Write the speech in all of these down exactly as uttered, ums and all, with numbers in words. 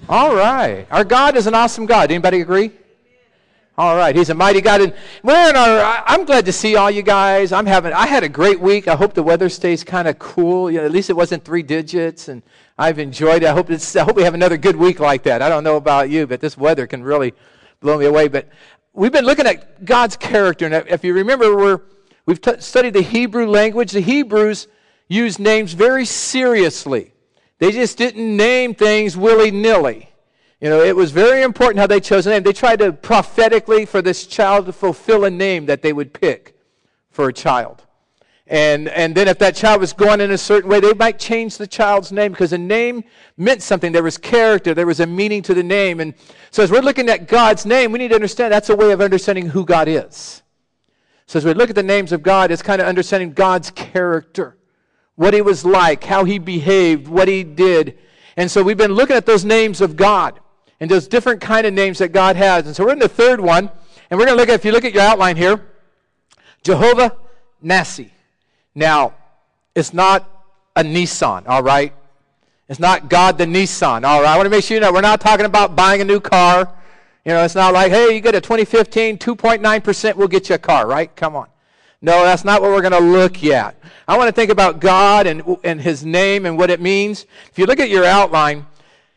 All right. Our God is an awesome God. Anybody agree? All right. He's a mighty God. And we're in our, I'm glad to see all you guys. I'm having, I had a great week. I hope the weather stays kind of cool. You know, at least it wasn't three digits, and I've enjoyed it. I hope it's, I hope we have another good week like that. I don't know about you, but this weather can really blow me away. But we've been looking at God's character. And if you remember, we're, we've t- studied the Hebrew language. The Hebrews used names very seriously. They just didn't name things willy-nilly. You know, it was very important how they chose a name. They tried to prophetically for this child to fulfill a name that they would pick for a child. And and then if that child was going in a certain way, they might change the child's name because a name meant something. There was character. There was a meaning to the name. And so as we're looking at God's name, we need to understand that's a way of understanding who God is. So as we look at the names of God, it's kind of understanding God's character, what he was like, how he behaved, what he did. And so we've been looking at those names of God and those different kind of names that God has. And so we're in the third one, and we're going to look at, if you look at your outline here, Jehovah Nissi. Now, it's not a Nissan, all right? It's not God the Nissan, all right? I want to make sure you know we're not talking about buying a new car. You know, it's not like, hey, you get a twenty fifteen, two point nine percent, we'll get you a car, right? Come on. No, that's not what we're going to look at. I want to think about God and, and his name and what it means. If you look at your outline,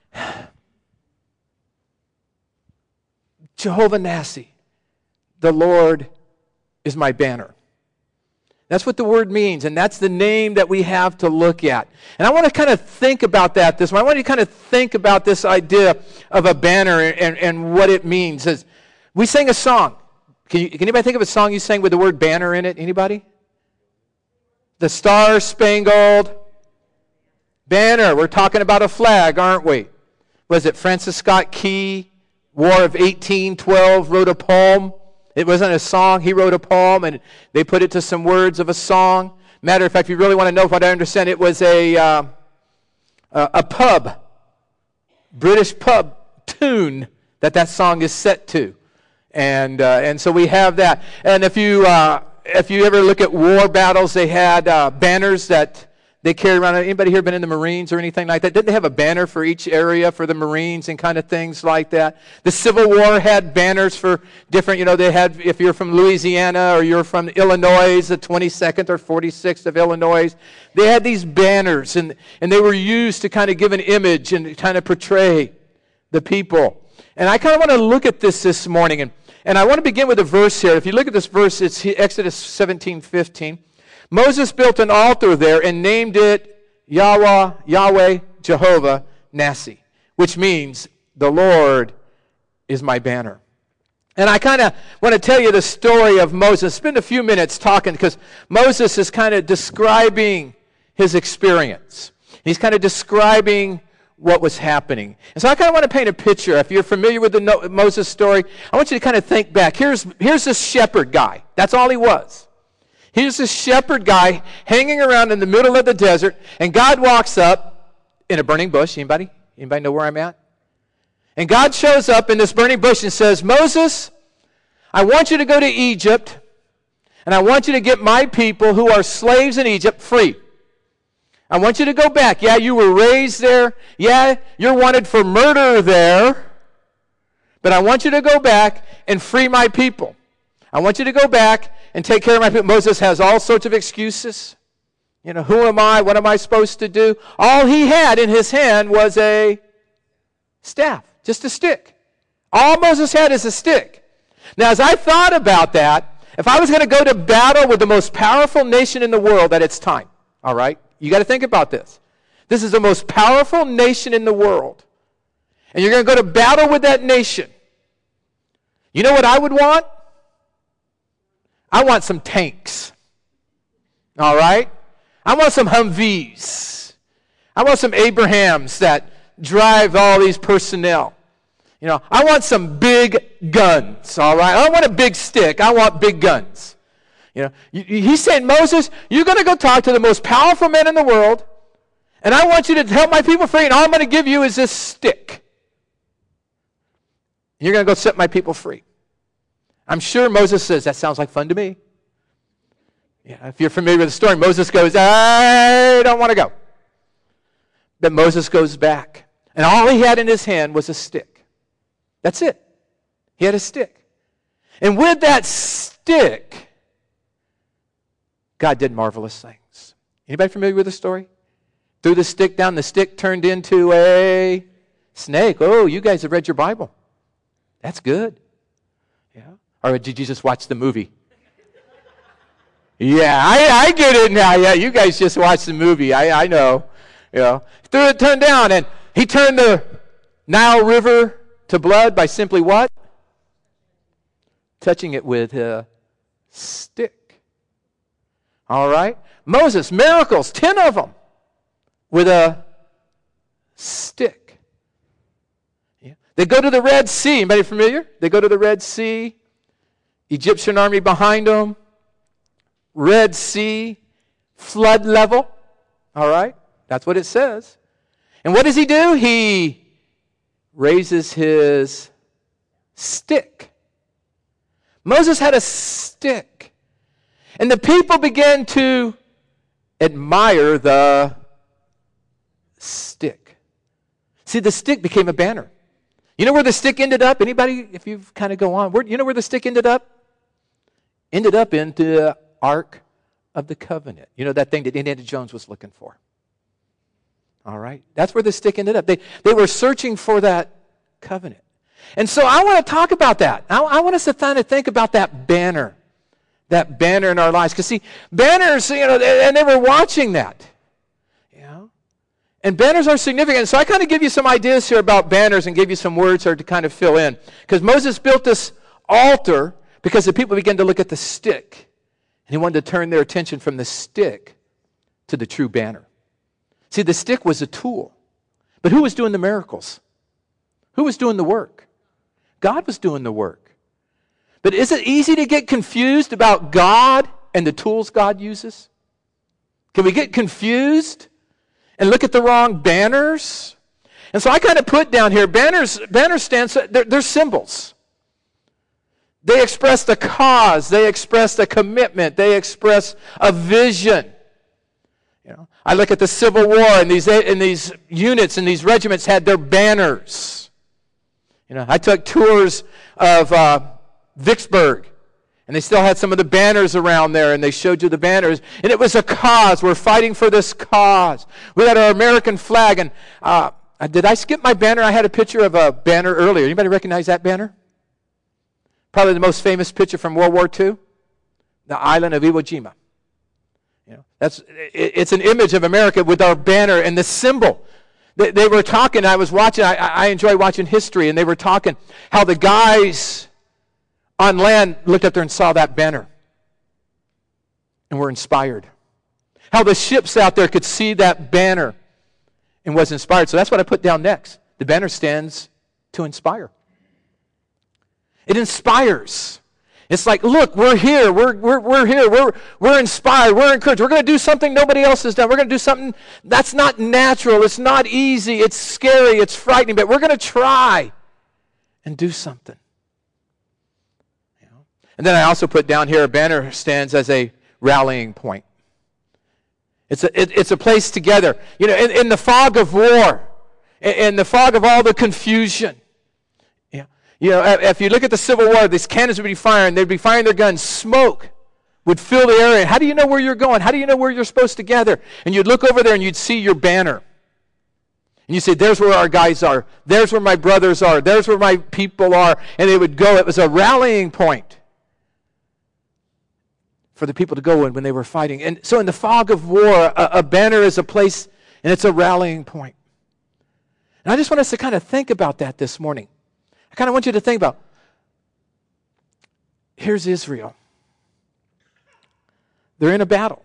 Jehovah Nissi, the Lord is my banner. That's what the word means, and that's the name that we have to look at. And I want to kind of think about that this one. I want you to kind of think about this idea of a banner and, and what it means. As we sang a song. Can, you, can anybody think of a song you sang with the word banner in it? Anybody? The Star Spangled Banner. We're talking about a flag, aren't we? Was it Francis Scott Key, War of eighteen twelve, wrote a poem? It wasn't a song. He wrote a poem, and they put it to some words of a song. Matter of fact, if you really want to know what I understand, it was a uh, a pub, British pub tune that that song is set to. And uh, and so we have that. And if you uh, if you ever look at war battles, they had uh, banners that they carried around. Anybody here been in the Marines or anything like that? Didn't they have a banner for each area for the Marines and kind of things like that? The Civil War had banners for different, you know, they had, if you're from Louisiana or you're from Illinois, the twenty-second or forty-sixth of Illinois, they had these banners, and, and they were used to kind of give an image and kind of portray the people. And I kind of want to look at this this morning, and, and I want to begin with a verse here. If you look at this verse, it's Exodus seventeen fifteen. Moses built an altar there and named it Yahweh, Yahweh, Jehovah, Nissi, which means the Lord is my banner. And I kind of want to tell you the story of Moses. Spend a few minutes talking because Moses is kind of describing his experience. He's kind of describing what was happening. And so I kind of want to paint a picture. If you're familiar with the no- Moses story, I want you to kind of think back. Here's, here's this shepherd guy. That's all he was. Here's this shepherd guy hanging around in the middle of the desert, and God walks up in a burning bush. Anybody? Anybody know where I'm at? And God shows up in this burning bush and says, Moses, I want you to go to Egypt, and I want you to get my people who are slaves in Egypt free. I want you to go back. Yeah, you were raised there. Yeah, you're wanted for murder there. But I want you to go back and free my people. I want you to go back and take care of my people. Moses has all sorts of excuses. You know, who am I? What am I supposed to do? All he had in his hand was a staff, just a stick. All Moses had is a stick. Now, as I thought about that, if I was going to go to battle with the most powerful nation in the world at its time, all right, you got to think about this. This is the most powerful nation in the world. And you're going to go to battle with that nation. You know what I would want? I want some tanks. All right? I want some Humvees. I want some Abrahams that drive all these personnel. You know, I want some big guns, all right? I don't want a big stick. I want big guns. You know, he's saying, Moses, you're going to go talk to the most powerful man in the world, and I want you to help my people free, and all I'm going to give you is this stick. You're going to go set my people free. I'm sure Moses says, that sounds like fun to me. Yeah, if you're familiar with the story, Moses goes, I don't want to go. But Moses goes back. And all he had in his hand was a stick. That's it. He had a stick. And with that stick, God did marvelous things. Anybody familiar with the story? Threw the stick down, the stick turned into a snake. Oh, you guys have read your Bible. That's good. Yeah. Or did you just watch the movie? Yeah, I, I get it now. Yeah, you guys just watched the movie. I, I know. You know. Threw it, turned down, and he turned the Nile River to blood by simply what? Touching it with a stick. All right? Moses, miracles, ten of them, with a stick. Yeah. They go to the Red Sea. Anybody familiar? They go to the Red Sea. Egyptian army behind them. Red Sea, flood level. All right? That's what it says. And what does he do? He raises his stick. Moses had a stick. And the people began to admire the stick. See, the stick became a banner. You know where the stick ended up? Anybody, if you kind of go on, where, you know where the stick ended up? Ended up in the Ark of the Covenant. You know, that thing that Indiana Jones was looking for. All right? That's where the stick ended up. They, they were searching for that covenant. And so I want to talk about that. I, I want us to kind of think about that banner. That banner in our lives. Because see, banners, you know, and they were watching that. You know? And banners are significant. So I kind of give you some ideas here about banners and give you some words here to kind of fill in. Because Moses built this altar because the people began to look at the stick. And he wanted to turn their attention from the stick to the true banner. See, the stick was a tool. But who was doing the miracles? Who was doing the work? God was doing the work. But is it easy to get confused about God and the tools God uses? Can we get confused and look at the wrong banners? And so I kind of put down here, banners, banners stand, they're, they're symbols. They express the cause. They express the commitment. They express a vision. You know, I look at the Civil War, and these and these units and these regiments had their banners. You know, I took tours of uh, Vicksburg, and they still had some of the banners around there, and they showed you the banners. And it was a cause. We're fighting for this cause. We had our American flag, and uh, did I skip my banner? I had a picture of a banner earlier. Anybody recognize that banner? Probably the most famous picture from World War Two, the island of Iwo Jima. You know, that's it, it's an image of America with our banner and the symbol. They, they were talking. I was watching. I, I enjoy watching history, and they were talking how the guys on land looked up there and saw that banner, and were inspired. How the ships out there could see that banner and was inspired. So that's what I put down next. The banner stands to inspire. It inspires. It's like, look, we're here. We're, we're, we're here. We're, we're inspired. We're encouraged. We're going to do something nobody else has done. We're going to do something that's not natural. It's not easy. It's scary. It's frightening. But we're going to try and do something. You know? And then I also put down here, a banner stands as a rallying point. It's a, it, it's a place together. You know, in, in the fog of war, in, in the fog of all the confusion, you know, if you look at the Civil War, these cannons would be firing. They'd be firing their guns. Smoke would fill the area. How do you know where you're going? How do you know where you're supposed to gather? And you'd look over there and you'd see your banner. And you'd say, there's where our guys are. There's where my brothers are. There's where my people are. And they would go. It was a rallying point for the people to go in when they were fighting. And so in the fog of war, a, a banner is a place, and it's a rallying point. And I just want us to kind of think about that this morning. I kind of want you to think about, here's Israel. They're in a battle.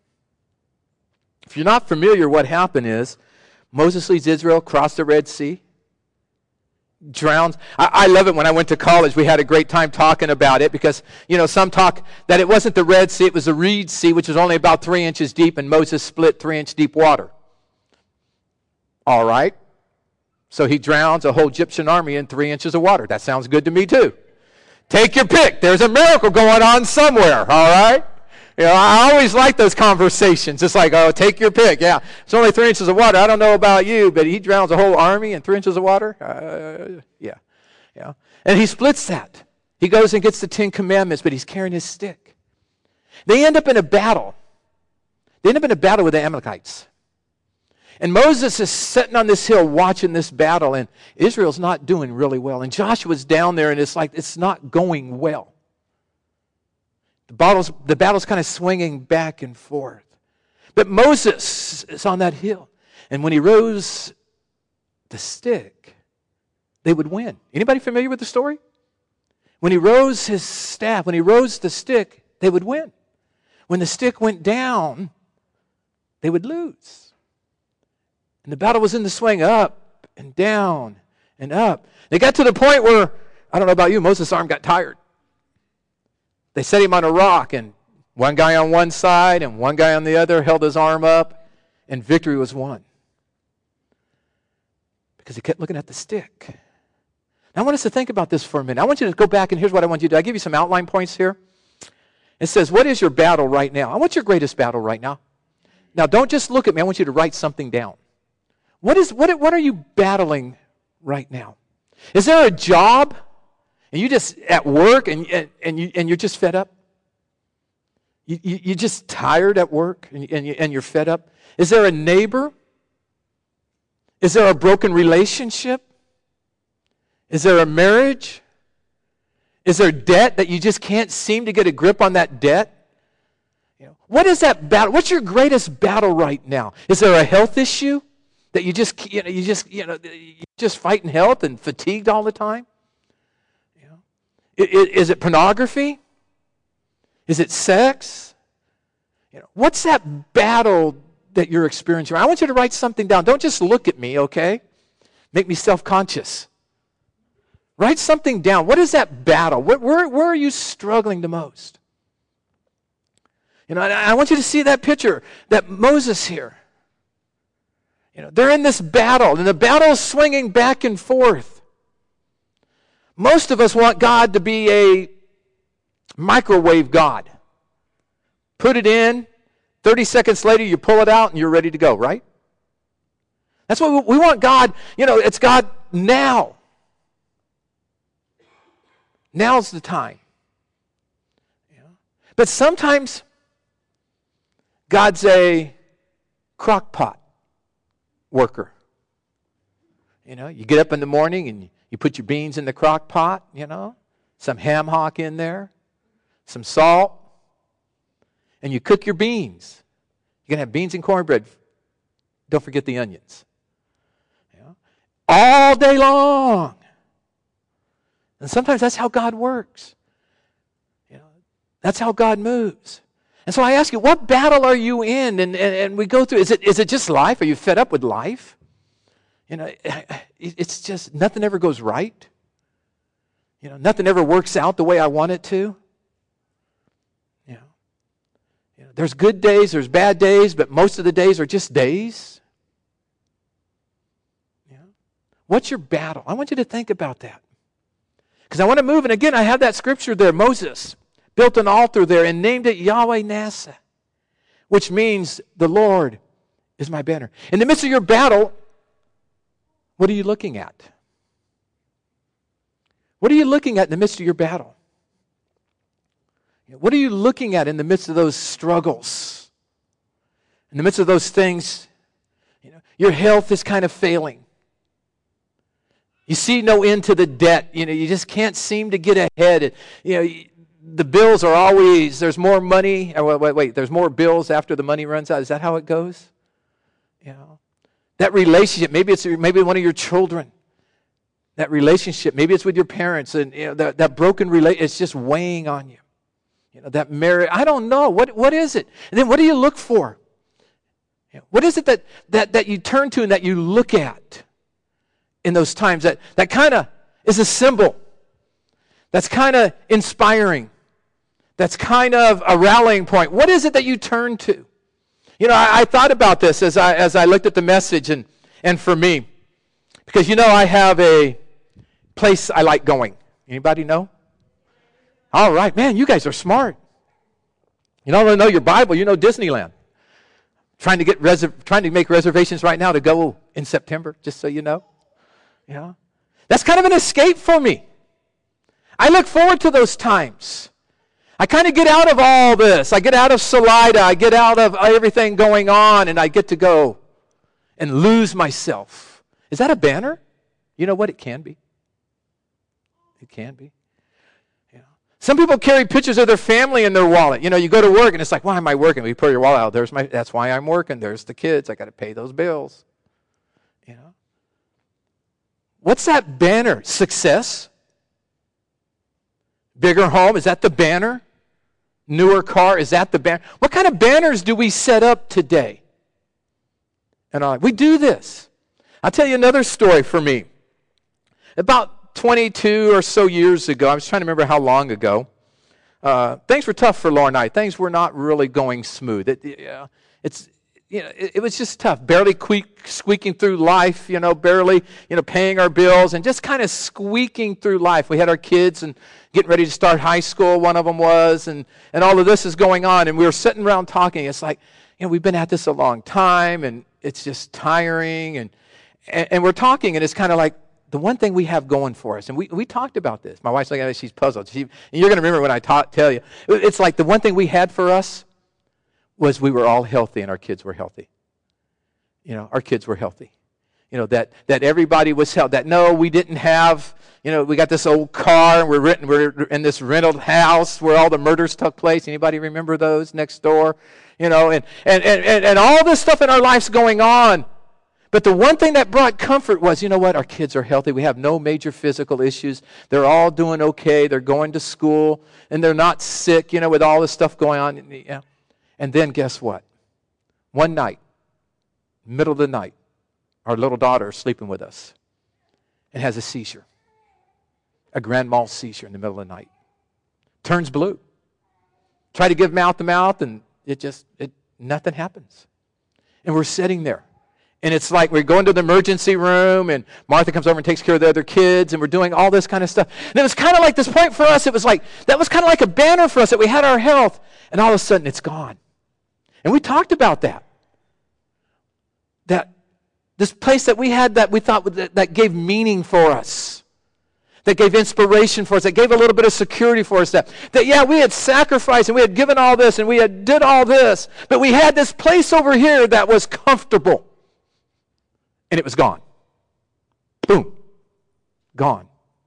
If you're not familiar, what happened is Moses leads Israel across the Red Sea, drowns. I, I love it. When I went to college, we had a great time talking about it because, you know, some talk that it wasn't the Red Sea, it was the Reed Sea, which was only about three inches deep, and Moses split three-inch deep water. All right. So he drowns a whole Egyptian army in three inches of water. That sounds good to me too. Take your pick. There's a miracle going on somewhere, all right? You know, I always like those conversations. It's like, oh, take your pick. Yeah, it's only three inches of water. I don't know about you, but he drowns a whole army in three inches of water. Uh, yeah, yeah. And he splits that. He goes and gets the Ten Commandments, but he's carrying his stick. They end up in a battle. They end up in a battle with the Amalekites. And Moses is sitting on this hill watching this battle, and Israel's not doing really well. And Joshua's down there, and it's like it's not going well. The battle's, the battle's kind of swinging back and forth. But Moses is on that hill. And when he rose the stick, they would win. Anybody familiar with the story? When he rose his staff, when he rose the stick, they would win. When the stick went down, they would lose. And the battle was in the swing, up and down and up. They got to the point where, I don't know about you, Moses' arm got tired. They set him on a rock, and one guy on one side and one guy on the other held his arm up, and victory was won. Because he kept looking at the stick. Now I want us to think about this for a minute. I want you to go back, and here's what I want you to do. I give you some outline points here. It says, what is your battle right now? What's your greatest battle right now? Now don't just look at me. I want you to write something down. What is what what are you battling right now? Is there a job and you just at work and and, and you and you're just fed up? You, you you're just tired at work and and, you, and you're fed up? Is there a neighbor? Is there a broken relationship? Is there a marriage? Is there debt that you just can't seem to get a grip on that debt? You know, what is that battle? What's your greatest battle right now? Is there a health issue? That you just, you know, you just, you know, you're just fighting health and fatigued all the time? You know? Is, is it pornography? Is it sex? You know, what's that battle that you're experiencing? I want you to write something down. Don't just look at me, okay? Make me self-conscious. Write something down. What is that battle? Where, where, where are you struggling the most? You know, I, I want you to see that picture, that Moses here. You know, they're in this battle, and the battle is swinging back and forth. Most of us want God to be a microwave God. Put it in, thirty seconds later you pull it out and you're ready to go, right? That's what we, we want God, you know, it's God now. Now's the time. You know? But sometimes God's a crock pot worker. You know, you get up in the morning and you put your beans in the crock pot, you know, some ham hock in there, some salt, and you cook your beans. You're going to have beans and cornbread. Don't forget the onions. You know, all day long. And sometimes that's how God works. You know, that's how God moves. And so I ask you, what battle are you in? And, and, and we go through, is it, is it just life? Are you fed up with life? You know, it's just, nothing ever goes right. You know, nothing ever works out the way I want it to. You know, you know, there's good days, there's bad days, but most of the days are just days. You know, what's your battle? I want you to think about that. Because I want to move, and again, I have that scripture there, Moses built an altar there and named it Yahweh Nasa, which means the Lord is my banner. In the midst of your battle, what are you looking at? What are you looking at in the midst of your battle? What are you looking at in the midst of those struggles? In the midst of those things, you know, your health is kind of failing. You see no end to the debt. You know, you just can't seem to get ahead. You know, the bills are always, there's more money. Wait, wait, wait, there's more bills after the money runs out. Is that how it goes? You know, that relationship, maybe it's maybe one of your children. That relationship, maybe it's with your parents, and you know that, that broken relationship, it's just weighing on you. You know, that marriage, I don't know. What what is it? And then what do you look for? You know, what is it that, that, that you turn to and that you look at in those times that, that kind of is a symbol? That's kind of inspiring. That's kind of a rallying point. What is it that you turn to? You know, I, I thought about this as I as I looked at the message, and, and for me, because you know I have a place I like going. Anybody know? All right, man, you guys are smart. You don't know your Bible, you know Disneyland. Trying to get reser- trying to make reservations right now to go in September, just so you know. You know? That's kind of an escape for me. I look forward to those times. I kind of get out of all this. I get out of Salida. I get out of everything going on, and I get to go and lose myself. Is that a banner? You know what? It can be. It can be. Yeah. Some people carry pictures of their family in their wallet. You know, you go to work, and it's like, why am I working? You pull your wallet out. There's my. That's why I'm working. There's the kids. I got to pay those bills. You know. What's that banner? Success? Bigger home? Is that the banner? Newer car? Is that the banner? What kind of banners do we set up today? And uh, we do this. I'll tell you another story for me. About twenty-two or so years ago, I was trying to remember how long ago, uh, things were tough for Laura and I. Things were not really going smooth. It, uh, it's, you know, it, it was just tough, barely squeak, squeaking through life, you know, barely, you know, paying our bills and just kind of squeaking through life. We had our kids and getting ready to start high school, one of them was, and, and all of this is going on, and we were sitting around talking. It's like, you know, we've been at this a long time, and it's just tiring, and and, and we're talking, and it's kind of like the one thing we have going for us, and we, we talked about this. My wife's like, she's puzzled. She, and you're going to remember when I ta- tell you. It's like the one thing we had for us was we were all healthy, and our kids were healthy. You know, our kids were healthy. You know, that, that everybody was healthy. That, no, we didn't have, you know, we got this old car, and we're, written, we're in this rented house where all the murders took place. Anybody remember those next door? You know, and, and, and, and all this stuff in our life's going on. But the one thing that brought comfort was, you know what, our kids are healthy. We have no major physical issues. They're all doing okay. They're going to school, and they're not sick, you know, with all this stuff going on. You know. And then guess what? One night, middle of the night, our little daughter is sleeping with us and has a seizure, a grand mal seizure in the middle of the night. Turns blue. Try to give mouth to mouth, and it just, it nothing happens. And we're sitting there. And it's like we're going to the emergency room, and Martha comes over and takes care of the other kids, and we're doing all this kind of stuff. And it was kind of like this point for us. It was like, that was kind of like a banner for us that we had our health, and all of a sudden it's gone. And we talked about that. That this place that we had that we thought that, that gave meaning for us, that gave inspiration for us, that gave a little bit of security for us, that, that yeah, we had sacrificed, and we had given all this, and we had did all this, but we had this place over here that was comfortable. And it was gone. Boom. Gone.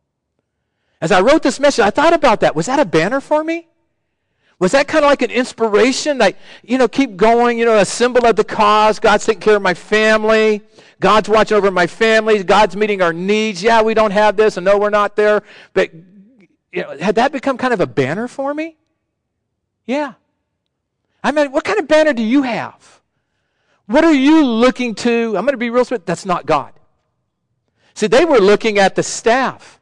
As I wrote this message, I thought about that. Was that a banner for me? Was that kind of like an inspiration? Like, you know, keep going, you know, a symbol of the cause. God's taking care of my family. God's watching over my family. God's meeting our needs. Yeah, we don't have this, and no, we're not there. But you know, had that become kind of a banner for me? Yeah. I mean, what kind of banner do you have? What are you looking to? I'm going to be real strict. That's not God. See, they were looking at the staff.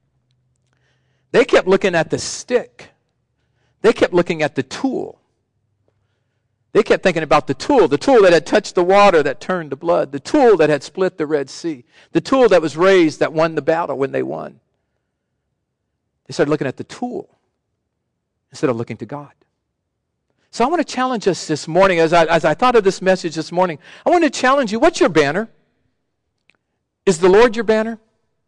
They kept looking at the stick. They kept looking at the tool. They kept thinking about the tool, the tool that had touched the water that turned to blood, the tool that had split the Red Sea, the tool that was raised that won the battle when they won. They started looking at the tool instead of looking to God. So I want to challenge us this morning, as I, as I thought of this message this morning, I want to challenge you. What's your banner? Is the Lord your banner?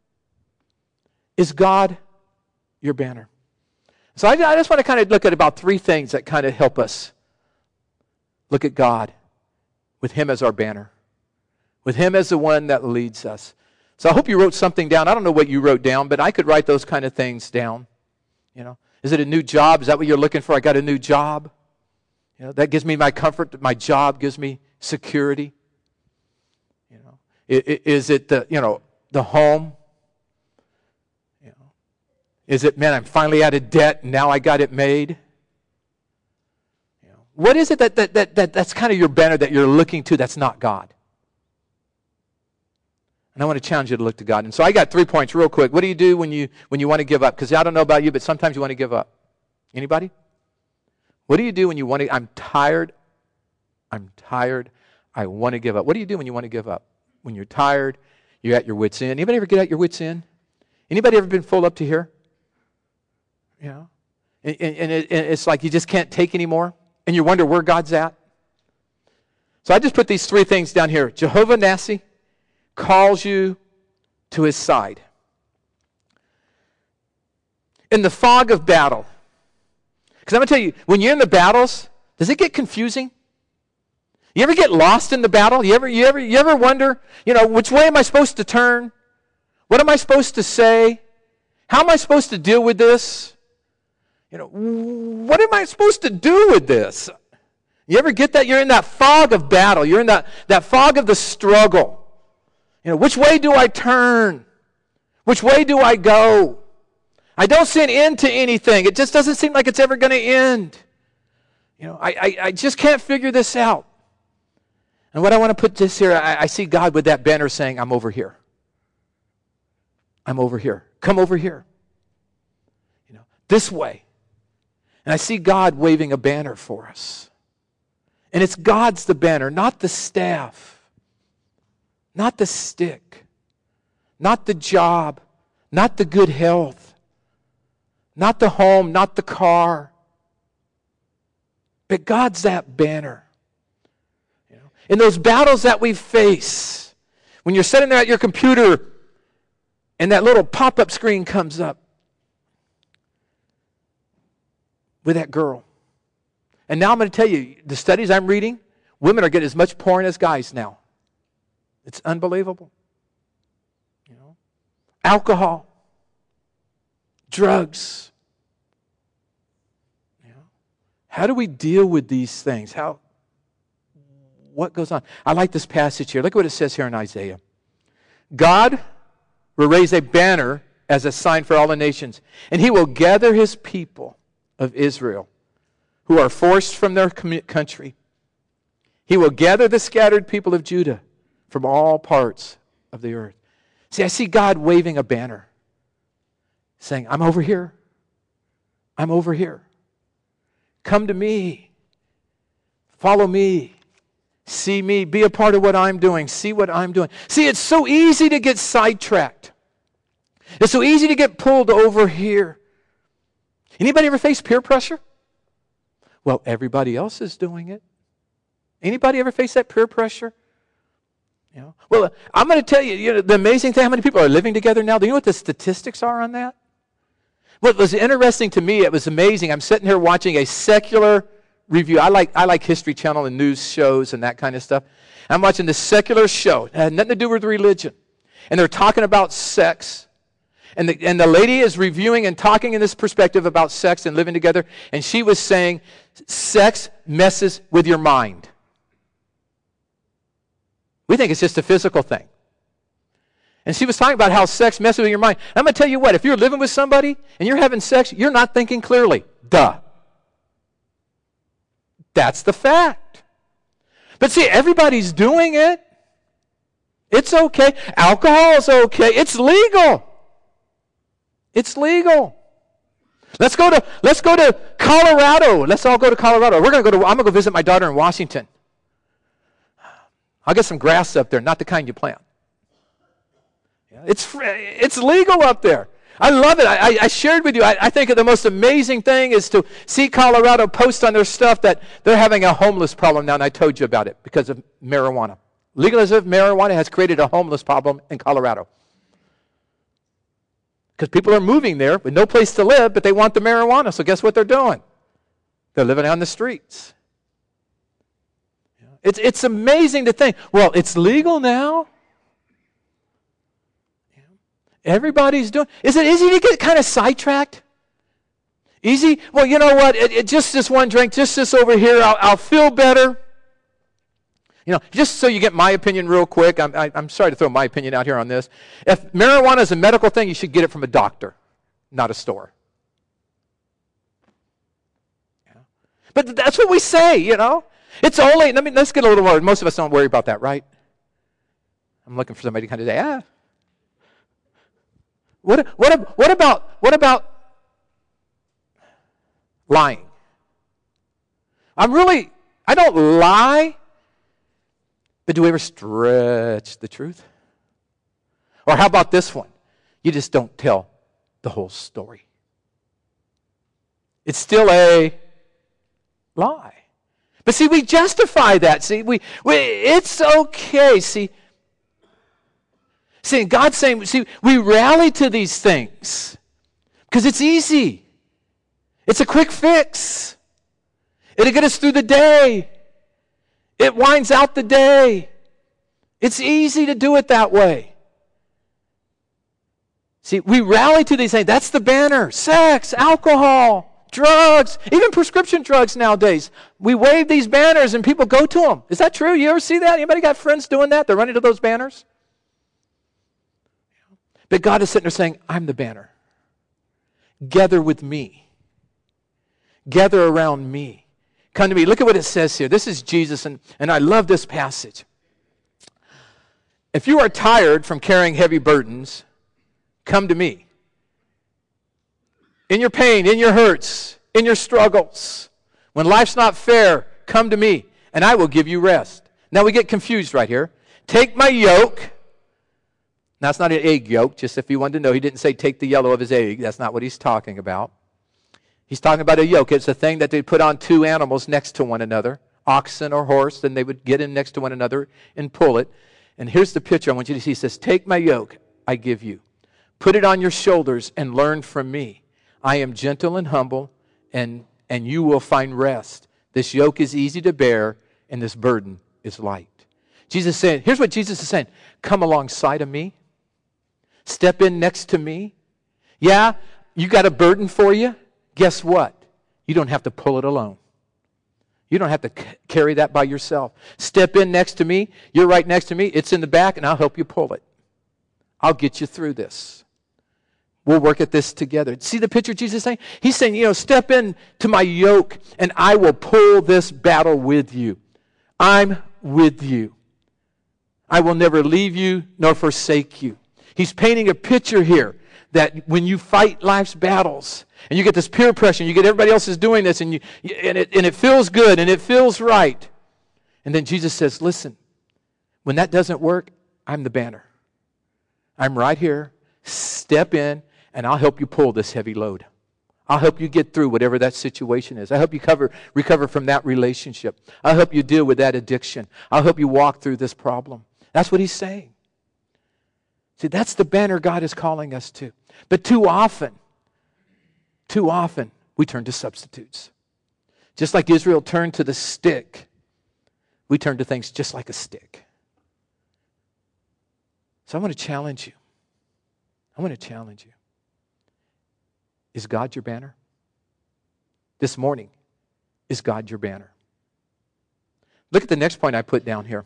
Is God your banner? So I, I just want to kind of look at about three things that kind of help us look at God with Him as our banner, with Him as the one that leads us. So I hope you wrote something down. I don't know what you wrote down, but I could write those kind of things down. You know, is it a new job? Is that what you're looking for? I got a new job. You know, that gives me my comfort. My job gives me security. You know, is it the you know the home? You know, is it man? I'm finally out of debt. And now I got it made. You know, what is it that that that, that that's kind of your banner that you're looking to? That's not God. And I want to challenge you to look to God. And so I got three points real quick. What do you do when you when you want to give up? Because I don't know about you, but sometimes you want to give up. Anybody? What do you do when you want to, I'm tired, I'm tired, I want to give up. What do you do when you want to give up? When you're tired, you're at your wit's end. Anybody ever get at your wit's end? Anybody ever been full up to here? You know? And, and, it, and it's like you just can't take anymore. and you wonder where God's at? So I just put these three things down here. Jehovah Nissi calls you to his side. In the fog of battle. Because I'm going to tell you, when you're in the battles, does it get confusing? You ever get lost in the battle? You ever, you ever, you ever wonder, you know, which way am I supposed to turn? What am I supposed to say? How am I supposed to deal with this? You know, what am I supposed to do with this? You ever get that? You're in that fog of battle. You're in that, that fog of the struggle. You know, which way do I turn? Which way do I go? I don't see an end to anything. It just doesn't seem like it's ever going to end. You know, I, I, I just can't figure this out. And what I want to put this here, I, I see God with that banner saying, I'm over here. I'm over here. Come over here. You know, this way. And I see God waving a banner for us. And it's God's the banner, not the staff, not the stick, not the job, not the good health, not the home, not the car. But God's that banner. You know, in those battles that we face, when you're sitting there at your computer and that little pop-up screen comes up with that girl. And now I'm going to tell you, the studies I'm reading, women are getting as much porn as guys now. It's unbelievable. You know, alcohol, drugs. You know, how do we deal with these things? How? What goes on? I like this passage here. Look at what it says here in Isaiah. God will raise a banner as a sign for all the nations, and he will gather his people of Israel who are forced from their country. He will gather the scattered people of Judah from all parts of the earth. See, I see God waving a banner, saying, I'm over here. I'm over here. Come to me. Follow me. See me. Be a part of what I'm doing. See what I'm doing. See, it's so easy to get sidetracked. It's so easy to get pulled over here. Anybody ever face peer pressure? Well, everybody else is doing it. Anybody ever face that peer pressure? You know? Well, I'm going to tell you, you know, the amazing thing, how many people are living together now? Do you know what the statistics are on that? What was interesting to me, it was amazing. I'm sitting here watching a secular review. I like I like History Channel and news shows and that kind of stuff. I'm watching this secular show. It had nothing to do with religion. And they're talking about sex. And the, and the lady is reviewing and talking in this perspective about sex and living together. And she was saying, sex messes with your mind. We think it's just a physical thing. And she was talking about how sex messes with your mind. I'm going to tell you what, if you're living with somebody and you're having sex, you're not thinking clearly. Duh. That's the fact. But see, everybody's doing it. It's okay. Alcohol is okay. It's legal. It's legal. Let's go to let's go to Colorado. Let's all go to Colorado. We're going to go to I'm going to go visit my daughter in Washington. I'll get some grass up there, not the kind you plant. It's it's legal up there. I love it. I, I shared with you. I, I think the most amazing thing is to see Colorado post on their stuff that they're having a homeless problem now, and I told you about it because of marijuana. Legalization of marijuana has created a homeless problem in Colorado. Because people are moving there with no place to live, but they want the marijuana. So guess what they're doing? They're living on the streets. It's, it's amazing to think, well, it's legal now. Everybody's doing. Is it easy to get kind of sidetracked? Easy? Well, you know what? It, it, just this one drink, just this over here, I'll, I'll feel better. You know, just so you get my opinion real quick, I'm, I, I'm sorry to throw my opinion out here on this. If marijuana is a medical thing, you should get it from a doctor, not a store. Yeah. But that's what we say, you know. It's only, let me, let's get a little more, most of us don't worry about that, right? I'm looking for somebody to kind of say, ah. What, what, what about, what about lying? I'm really, I don't lie. But do we ever stretch the truth? Or how about this one? You just don't tell the whole story. It's still a lie. But see, we justify that. See, we, we it's okay. See, see, God's saying, see, we rally to these things because it's easy. It's a quick fix. It'll get us through the day. It winds out the day. It's easy to do it that way. See, we rally to these things. That's the banner. Sex, alcohol, drugs, even prescription drugs nowadays. We wave these banners and people go to them. Is that true? You ever see that? Anybody got friends doing that? They're running to those banners? But God is sitting there saying, I'm the banner. Gather with me. Gather around me. Come to me. Look at what it says here. This is Jesus, and, and I love this passage. If you are tired from carrying heavy burdens, come to me. In your pain, in your hurts, in your struggles, when life's not fair, come to me, and I will give you rest. Now we get confused right here. Take my yoke. Now it's not an egg yolk, just if you wanted to know, he didn't say take the yellow of his egg. That's not what he's talking about. He's talking about a yoke. It's a thing that they put on two animals next to one another, oxen or horse, then they would get in next to one another and pull it. And here's the picture I want you to see. He says, take my yoke, I give you. Put it on your shoulders and learn from me. I am gentle and humble, and, and you will find rest. This yoke is easy to bear, and this burden is light. Jesus said, here's what Jesus is saying. Come alongside of me. Step in next to me. Yeah, you got a burden for you. Guess what? You don't have to pull it alone. You don't have to c- carry that by yourself. Step in next to me. You're right next to me. It's in the back, and I'll help you pull it. I'll get you through this. We'll work at this together. See the picture Jesus is saying? He's saying, you know, step in to my yoke, and I will pull this battle with you. I'm with you. I will never leave you nor forsake you. He's painting a picture here that when you fight life's battles, and you get this peer pressure, and you get everybody else is doing this, and you and it and it feels good, and it feels right. And then Jesus says, listen, when that doesn't work, I'm the banner. I'm right here. Step in, and I'll help you pull this heavy load. I'll help you get through whatever that situation is. I'll help you cover, recover from that relationship. I'll help you deal with that addiction. I'll help you walk through this problem. That's what he's saying. See, that's the banner God is calling us to. But too often, too often, we turn to substitutes. Just like Israel turned to the stick, we turn to things just like a stick. So I want to challenge you. I want to challenge you. Is God your banner? This morning, is God your banner? Look at the next point I put down here.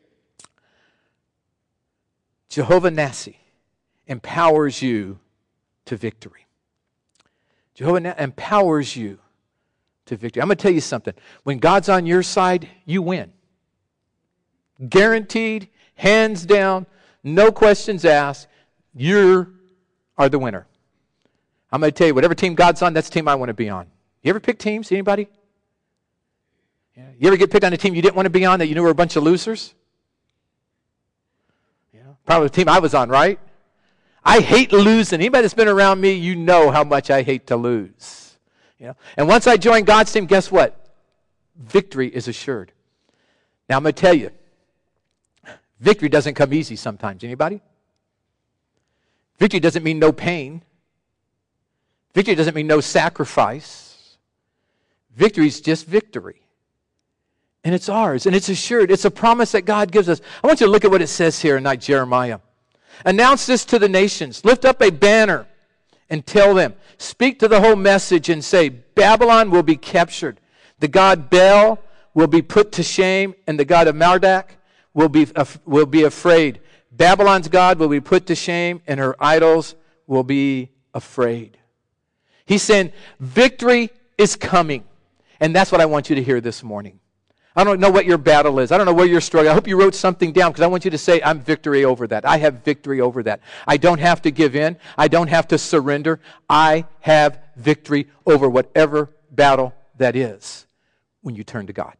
Jehovah Nissi empowers you to victory. Jehovah Nissi empowers you to victory. I'm going to tell you something. When God's on your side, you win. Guaranteed, hands down, no questions asked, you are the winner. I'm going to tell you, whatever team God's on, that's the team I want to be on. You ever pick teams? Anybody? Yeah. You ever get picked on a team you didn't want to be on that you knew were a bunch of losers? Yeah. Probably the team I was on, right? I hate losing. Anybody that's been around me, you know how much I hate to lose. You know? And once I joined God's team, guess what? Victory is assured. Now I'm going to tell you, victory doesn't come easy sometimes. Anybody? Victory doesn't mean no pain. Victory doesn't mean no sacrifice. Victory is just victory. And it's ours, and it's assured. It's a promise that God gives us. I want you to look at what it says here in Jeremiah. Announce this to the nations. Lift up a banner and tell them. Speak to the whole message and say, Babylon will be captured. The god Baal will be put to shame, and the god of Marduk will be, uh, will be afraid. Babylon's god will be put to shame, and her idols will be afraid. He's saying victory is coming. And that's what I want you to hear this morning. I don't know what your battle is. I don't know where you're struggling. I hope you wrote something down because I want you to say, I'm victory over that. I have victory over that. I don't have to give in. I don't have to surrender. I have victory over whatever battle that is when you turn to God.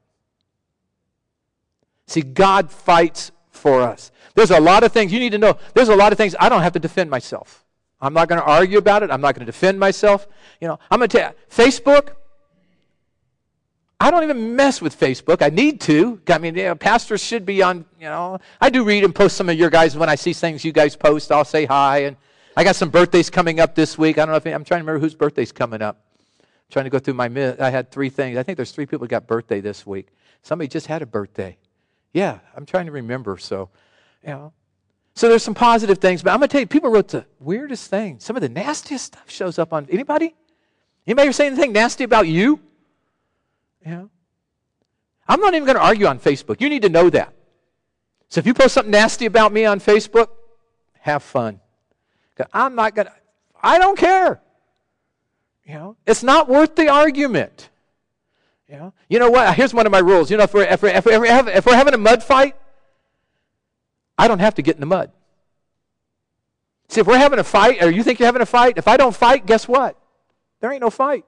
See, God fights for us. There's a lot of things you need to know. There's a lot of things I don't have to defend myself. I'm not going to argue about it. I'm not going to defend myself. You know, I'm going to tell you, Facebook, I don't even mess with Facebook. I need to. I mean, you know, pastors should be on, you know. I do read and post some of your guys. When I see things you guys post, I'll say hi. And I got some birthdays coming up this week. I don't know if, I'm trying to remember whose birthday's coming up. I'm trying to go through my, I had three things. I think there's three people who got birthday this week. Somebody just had a birthday. Yeah, I'm trying to remember. So, you know. So there's some positive things. But I'm going to tell you, people wrote the weirdest things. Some of the nastiest stuff shows up on, anybody? Anybody ever say anything nasty about you? Yeah. I'm not even going to argue on Facebook. You need to know that. So if you post something nasty about me on Facebook, have fun. I'm not going to, I don't care. You know, it's not worth the argument. You know, you know what? Here's one of my rules. You know, if we're, if we're, if we're, if we're having a mud fight, I don't have to get in the mud. See, if we're having a fight, or you think you're having a fight, if I don't fight, guess what? There ain't no fight.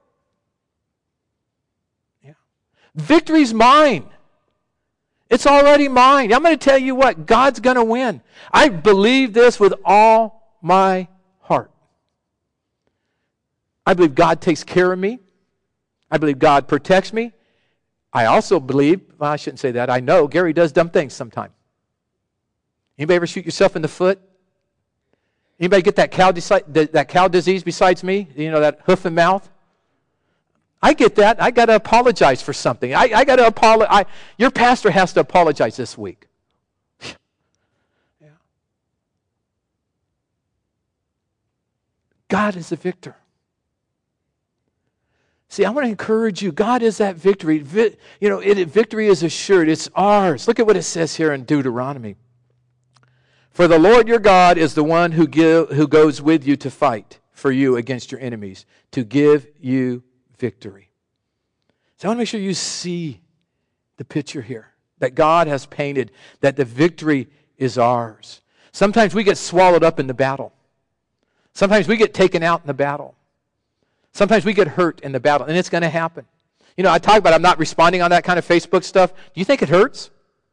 Yeah. Victory's mine. It's already mine. I'm going to tell you what, God's going to win. I believe this with all my heart. I believe God takes care of me. I believe God protects me. I also believe, well, I shouldn't say that, I know Gary does dumb things sometimes. Anybody ever shoot yourself in the foot? Anybody get that cow, that cow disease besides me? You know, that hoof and mouth? I get that. I got to apologize for something. I, I got to apologize. Your pastor has to apologize this week. Yeah. God is the victor. See, I want to encourage you. God is that victory. Vi- you know, it, victory is assured. It's ours. Look at what it says here in Deuteronomy. For the Lord your God is the one who give, who goes with you to fight for you against your enemies, to give you victory. So I want to make sure you see the picture here that God has painted, that the victory is ours. Sometimes we get swallowed up in the battle. Sometimes we get taken out in the battle. Sometimes we get hurt in the battle, and it's going to happen. You know, I talk about I'm not responding on that kind of Facebook stuff. Do you think it hurts?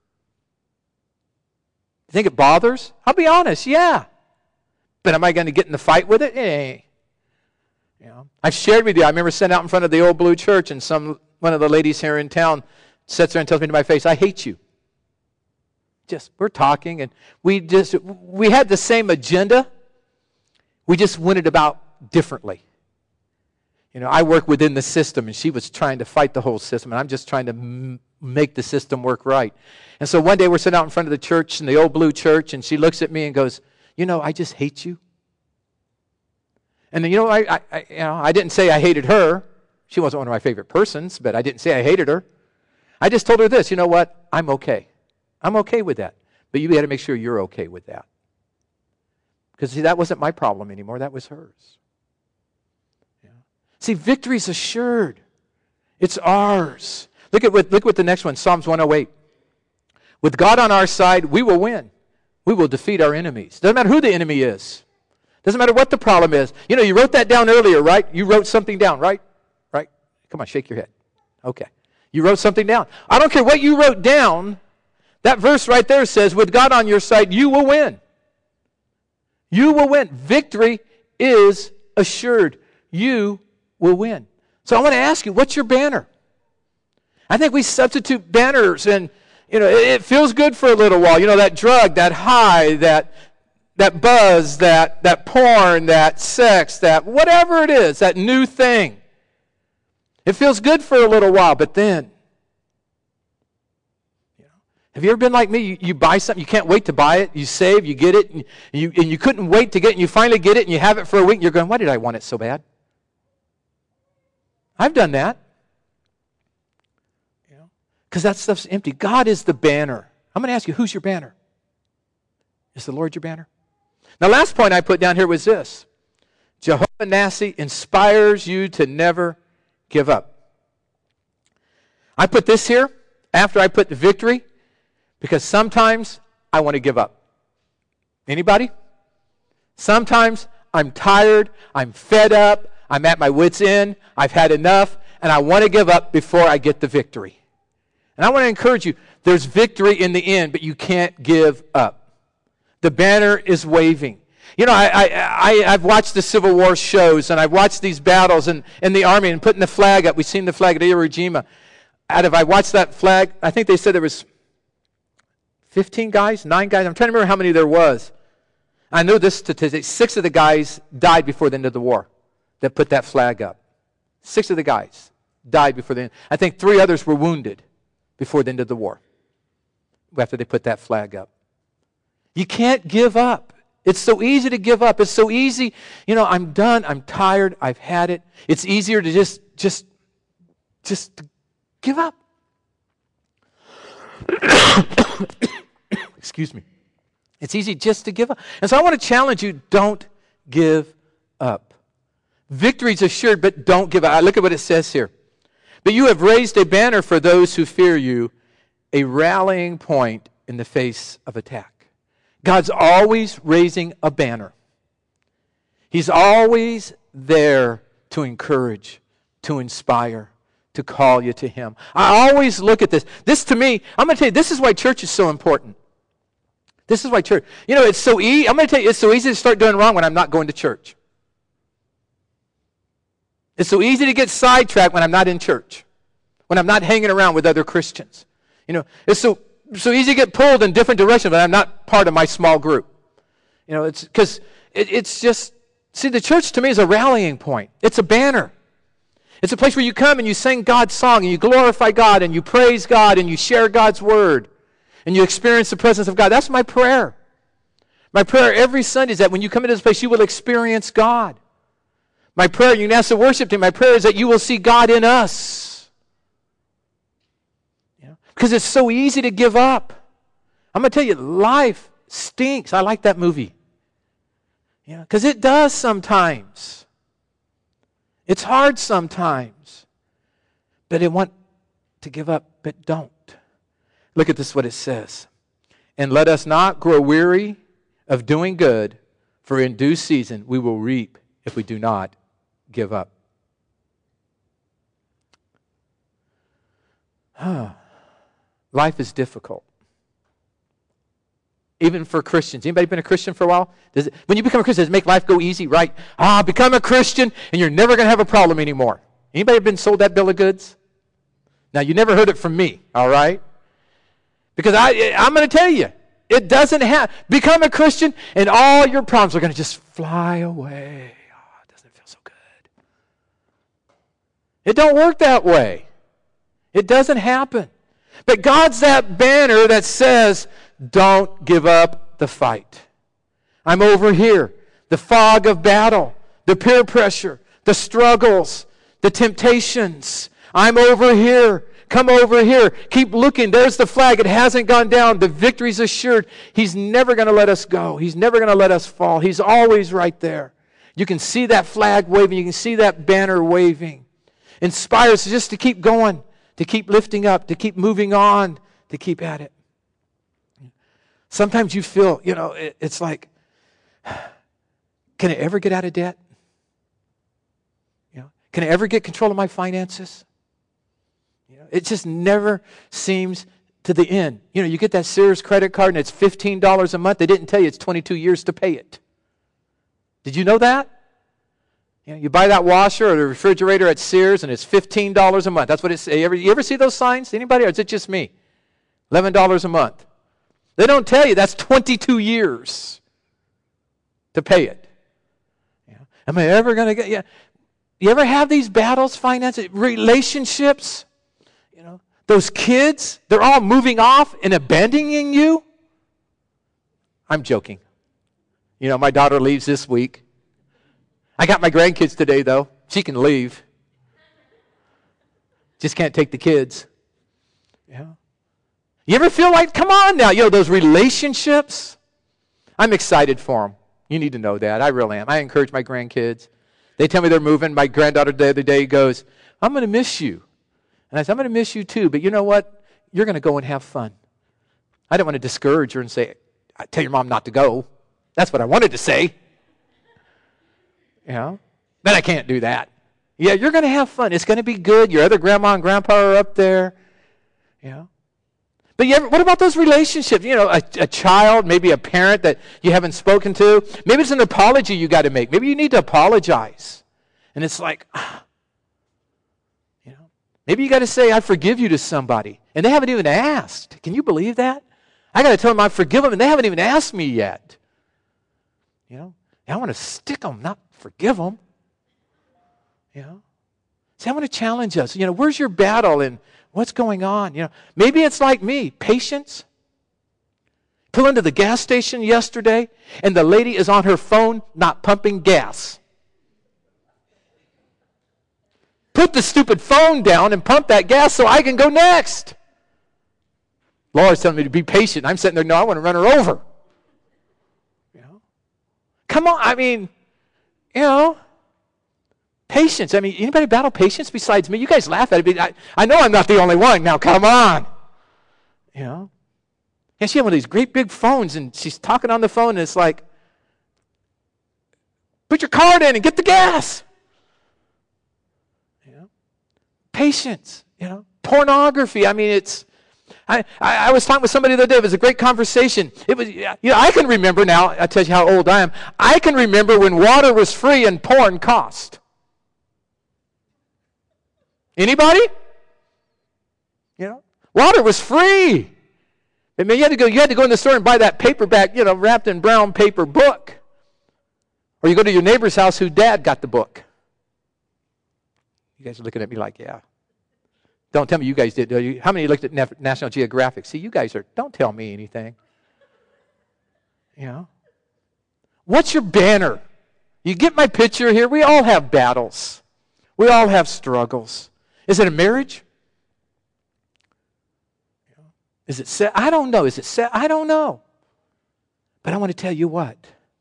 You think it bothers? I'll be honest, yeah. But am I going to get in the fight with it? Eh. You know, I've shared with you, I remember sitting out in front of the Old Blue Church, and some one of the ladies here in town sits there and tells me to my face, I hate you. Just, we're talking, and we just, we had the same agenda. We just went it about differently. You know, I work within the system, and she was trying to fight the whole system, and I'm just trying to m- make the system work right. And so one day we're sitting out in front of the church, in the Old Blue Church, and she looks at me and goes, you know, I just hate you. And then, you know, I, I, you know, I didn't say I hated her. She wasn't one of my favorite persons, but I didn't say I hated her. I just told her this, you know what? I'm okay. I'm okay with that. But you got to make sure you're okay with that. Because, see, that wasn't my problem anymore. That was hers. Yeah. See, victory's assured. It's ours. Look at what, look what the next one, Psalms one oh eight. With God on our side, we will win. We will defeat our enemies. Doesn't matter who the enemy is. Doesn't matter what the problem is. You know, you wrote that down earlier, right? You wrote something down, right? Right? Come on, shake your head. Okay. You wrote something down. I don't care what you wrote down. That verse right there says, with God on your side, you will win. You will win. Victory is assured. You will win. So I want to ask you, what's your banner? I think we substitute banners, and you know, it, it feels good for a little while. You know, that drug, that high, that that buzz, that that porn, that sex, that whatever it is, that new thing. It feels good for a little while, but then, you know, have you ever been like me? You, you buy something, you can't wait to buy it. You save, you get it, and you and you couldn't wait to get it, and you finally get it, and you have it for a week, and you're going, why did I want it so bad? I've done that. You know, because that stuff's empty. God is the banner. I'm going to ask you, who's your banner? Is the Lord your banner? Now, last point I put down here was this. Jehovah Nissi inspires you to never give up. I put this here after I put the victory because sometimes I want to give up. Anybody? Sometimes I'm tired, I'm fed up, I'm at my wit's end, I've had enough, and I want to give up before I get the victory. And I want to encourage you, there's victory in the end, but you can't give up. The banner is waving. You know, I, I, I, I've watched the Civil War shows, and I've watched these battles in, in the army and putting the flag up. We've seen the flag at Iwo Jima. out of, I watched that flag, I think they said there was fifteen guys, nine guys. I'm trying to remember how many there was. I know this statistic. Six of the guys died before the end of the war that put that flag up. Six of the guys died before the end. I think three others were wounded before the end of the war after they put that flag up. You can't give up. It's so easy to give up. It's so easy. You know, I'm done. I'm tired. I've had it. It's easier to just, just, just give up. Excuse me. It's easy just to give up. And so I want to challenge you, don't give up. Victory's assured, but don't give up. Look at what it says here. But you have raised a banner for those who fear you, a rallying point in the face of attack. God's always raising a banner. He's always there to encourage, to inspire, to call you to Him. I always look at this. This to me, I'm going to tell you, this is why church is so important. This is why church, you know, it's so easy. I'm going to tell you, it's so easy to start doing wrong when I'm not going to church. It's so easy to get sidetracked when I'm not in church, when I'm not hanging around with other Christians. You know, it's so so easy to get pulled in different directions when I'm not part of my small group. You know, it's because it, it's just, see, the church to me is a rallying point. It's a banner. It's a place where you come and you sing God's song and you glorify God and you praise God and you share God's word and you experience the presence of God. That's my prayer. My prayer every Sunday is that when you come into this place, you will experience God. My prayer, you can ask the worship team, my prayer is that you will see God in us. You know, because it's so easy to give up. I'm going to tell you, life stinks. I like that movie. Yeah, because it does sometimes. It's hard sometimes. But I want to give up, but don't. Look at this, what it says. And let us not grow weary of doing good, for in due season we will reap if we do not give up. Huh. Life is difficult. Even for Christians. Anybody been a Christian for a while? Does it, when you become a Christian, does it make life go easy, right? Ah, become a Christian and you're never going to have a problem anymore. Anybody been sold that bill of goods? Now, you never heard it from me, all right? Because I, I'm going to tell you, it doesn't have, become a Christian and all your problems are going to just fly away. Oh, it doesn't feel so good. It don't work that way. It doesn't happen. But God's that banner that says, don't give up the fight. I'm over here. The fog of battle, the peer pressure, the struggles, the temptations. I'm over here. Come over here. Keep looking. There's the flag. It hasn't gone down. The victory's assured. He's never going to let us go. He's never going to let us fall. He's always right there. You can see that flag waving. You can see that banner waving. Inspires us just to keep going, to keep lifting up, to keep moving on, to keep at it. Sometimes you feel, you know, it, it's like, can I ever get out of debt? You know, can I ever get control of my finances? You know, it just never seems to the end. You know, you get that Sears credit card and it's fifteen dollars a month. They didn't tell you it's twenty-two years to pay it. Did you know that? You know, you buy that washer or the refrigerator at Sears and it's fifteen dollars a month. That's what it's. You ever, you ever see those signs? Anybody? Or is it just me? eleven dollars a month. They don't tell you that's twenty-two years to pay it. You know, am I ever going to get... Yeah. You ever have these battles, finances, relationships? You know, those kids, they're all moving off and abandoning you? I'm joking. You know, my daughter leaves this week. I got my grandkids today, though. She can leave. Just can't take the kids. Yeah. You ever feel like, come on now, you know, those relationships? I'm excited for them. You need to know that. I really am. I encourage my grandkids. They tell me they're moving. My granddaughter the other day goes, I'm going to miss you. And I said, I'm going to miss you too. But you know what? You're going to go and have fun. I didn't want to discourage her and say, tell your mom not to go. That's what I wanted to say. You know? But I can't do that. Yeah, you're going to have fun. It's going to be good. Your other grandma and grandpa are up there. You know? But you ever, what about those relationships? You know, a, a child, maybe a parent that you haven't spoken to. Maybe it's an apology you got to make. Maybe you need to apologize. And it's like, ah, you know, Maybe you got to say, I forgive you to somebody, and they haven't even asked. Can you believe that? I got to tell them I forgive them, and they haven't even asked me yet. You know, I want to stick them, not forgive them. You know, see, I want to challenge us. You know, where's your battle and what's going on? You know, maybe it's like me, patience. Pull into the gas station yesterday, and the lady is on her phone, not pumping gas. Put the stupid phone down and pump that gas so I can go next. Laura's telling me to be patient. I'm sitting there, no, I want to run her over. You know? Come on, I mean, you know, patience. I mean, anybody battle patience besides me? You guys laugh at it. I, I know I'm not the only one. Now, come on. You know? And she had one of these great big phones, and she's talking on the phone, and it's like, put your card in and get the gas. You know? Patience. You know? Pornography. I mean, it's, I, I, I was talking with somebody the other day. It was a great conversation. It was, you know, I can remember now, I'll tell you how old I am. I can remember when water was free and porn cost. Anybody? You know? Water was free. I mean, you had to go, you had to go in the store and buy that paperback, you know, wrapped in brown paper book. Or you go to your neighbor's house whose dad got the book. You guys are looking at me like, yeah. Don't tell me you guys did. Do you? How many looked at National Geographic? See, you guys are, don't tell me anything. You know? What's your banner? You get my picture here? We all have battles. We all have struggles. Is it a marriage? Is it set? I don't know. Is it set? I don't know. But I want to tell you what.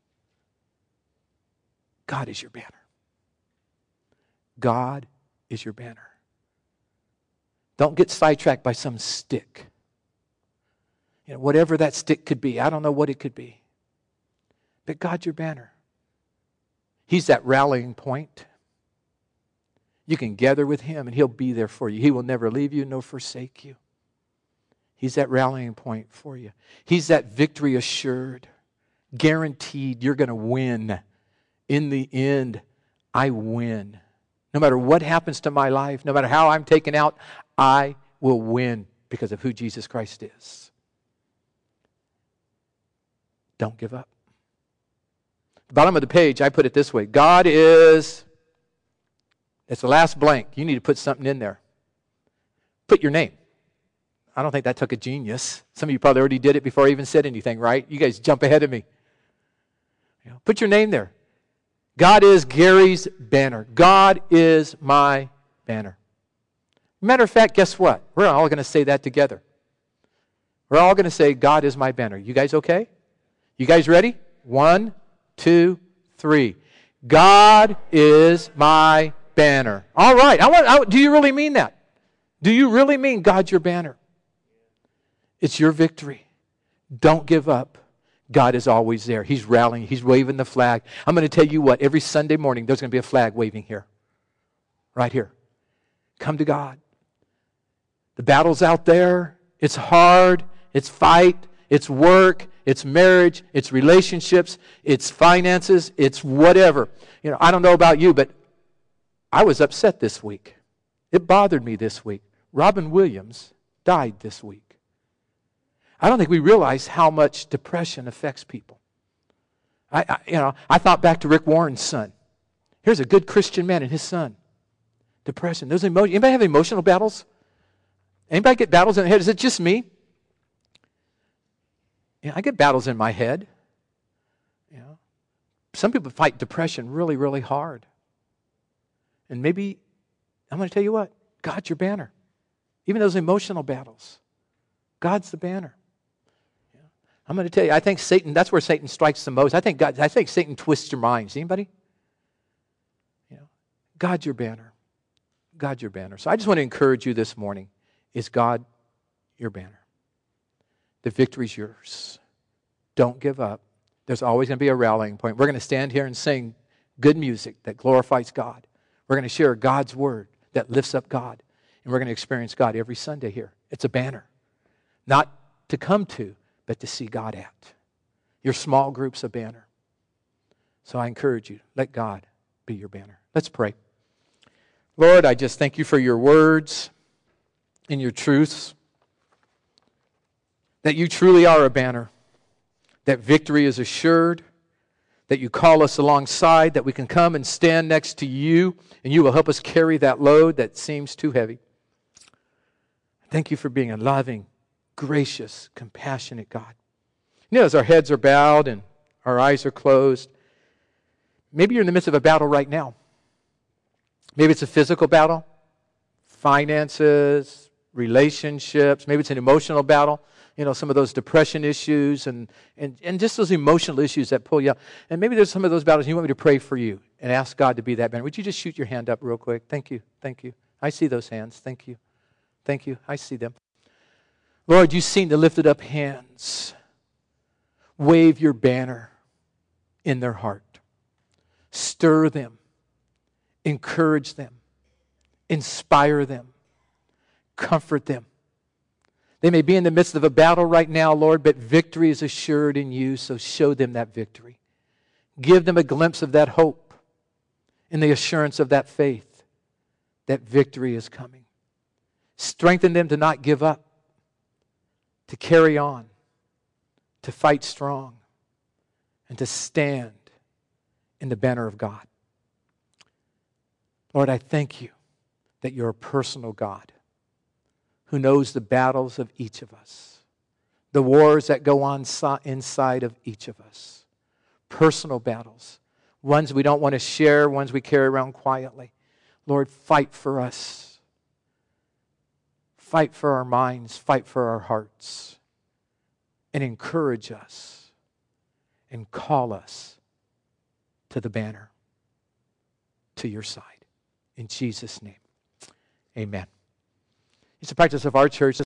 God is your banner. God is your banner. Don't get sidetracked by some stick. You know, whatever that stick could be. I don't know what it could be. But God's your banner. He's that rallying point. You can gather with Him and He'll be there for you. He will never leave you nor forsake you. He's that rallying point for you. He's that victory assured, guaranteed you're going to win. In the end, I win. No matter what happens to my life, no matter how I'm taken out, I will win because of who Jesus Christ is. Don't give up. The bottom of the page, I put it this way. God is, it's the last blank. You need to put something in there. Put your name. I don't think that took a genius. Some of you probably already did it before I even said anything, right? You guys jump ahead of me. You know, put your name there. God is Gary's banner. God is my banner. Matter of fact, guess what? We're all going to say that together. We're all going to say, God is my banner. You guys okay? You guys ready? One, two, three. God is my banner. All right. I want, I, do you really mean that? Do you really mean God's your banner? It's your victory. Don't give up. God is always there. He's rallying. He's waving the flag. I'm going to tell you what, every Sunday morning there's going to be a flag waving here. Right here. Come to God. The battle's out there. It's hard. It's fight. It's work. It's marriage. It's relationships. It's finances. It's whatever. You know, I don't know about you, but I was upset this week. It bothered me this week. Robin Williams died this week. I don't think we realize how much depression affects people. I, I, you know, I thought back to Rick Warren's son. Here's a good Christian man and his son. Depression. Those emotions. Anybody have emotional battles? Anybody get battles in the head? Is it just me? Yeah, I get battles in my head. You know, some people fight depression really, really hard. And maybe, I'm going to tell you what, God's your banner. Even those emotional battles, God's the banner. I'm going to tell you, I think Satan, that's where Satan strikes the most. I think God, I think Satan twists your minds. Anybody? You know, God's your banner. God's your banner. So I just want to encourage you this morning. Is God your banner? The victory's yours. Don't give up. There's always going to be a rallying point. We're going to stand here and sing good music that glorifies God. We're going to share God's word that lifts up God. And we're going to experience God every Sunday here. It's a banner. Not to come to, but to see God at. Your small group's a banner. So I encourage you, let God be your banner. Let's pray. Lord, I just thank you for your words and your truths, that you truly are a banner, that victory is assured, that you call us alongside, that we can come and stand next to you, and you will help us carry that load that seems too heavy. Thank you for being a loving, gracious, compassionate God. You know, as our heads are bowed and our eyes are closed, maybe you're in the midst of a battle right now. Maybe it's a physical battle, finances, relationships. Maybe it's an emotional battle. You know, some of those depression issues and, and, and just those emotional issues that pull you up. And maybe there's some of those battles and you want me to pray for you and ask God to be that banner. Would you just shoot your hand up real quick? Thank you. Thank you. I see those hands. Thank you. Thank you. I see them. Lord, you've seen the lifted up hands. Wave your banner in their heart. Stir them. Encourage them. Inspire them. Comfort them. They may be in the midst of a battle right now, Lord, but victory is assured in you, so show them that victory. Give them a glimpse of that hope and the assurance of that faith that victory is coming. Strengthen them to not give up, to carry on, to fight strong, and to stand in the banner of God. Lord, I thank you that you're a personal God who knows the battles of each of us, the wars that go on so- inside of each of us, personal battles, ones we don't want to share, ones we carry around quietly. Lord, fight for us. Fight for our minds, fight for our hearts, and encourage us and call us to the banner, to your side. In Jesus' name, amen. It's a practice of our church.